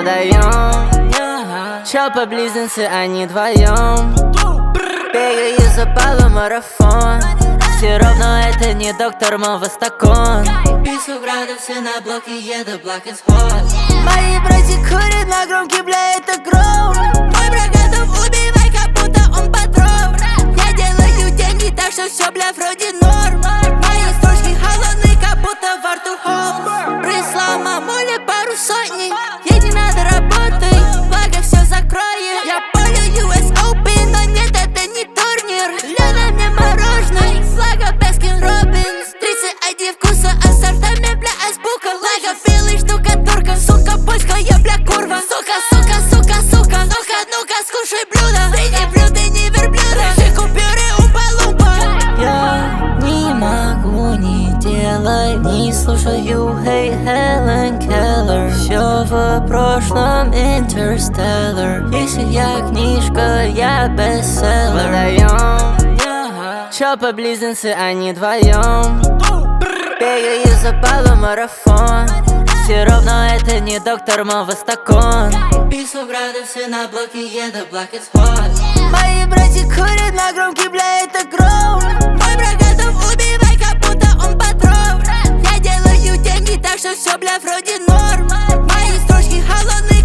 продаем. Чопы-близнецы, они вдвоем. Бегаю за полумарафон. Все равно это не доктор Мовостакон. Пишу градусы на блоке, еду black as hot. Мои братья курят на громкий, бля, это гром. Мой брат готов убивать, как будто он патрон. Я делаю деньги, так что все, бля, вроде норм. Мои строчки холодные, как будто во рту холм. Прислал мамуле пару сотней. Ей не надо работать, благо все закроет. Я полю US Open, но нет, это не турнир. Лена мне мороженое, благо Баскин Робинс. 31 вкуса, а сортами, бля, азбука. Благо белый штукатурка, сука, польская, бля, курва. Сука, сука, сука, сука, ну-ка, ну-ка, скушай блюдо. Ты не блюдо, не верблюда, ты купюры умпа-лумпа. Я не могу, не делай, не слушаю, hey, Helen Keller. Все в прошлом Interstellar. Если я книжка, я бестселлер. Продаем. Чопы-близнецы, они вдвоем. Бегаю за полумарафон. Все равно это не доктор Мовостакон. Пишу градусы на блоке, еду black as hot. Мои братья курят на громкий, бля, это гром. Мой брат готов убивать, как будто он патрон. Я делаю деньги, так что все, бля, вроде норм. Мои строчки холодные,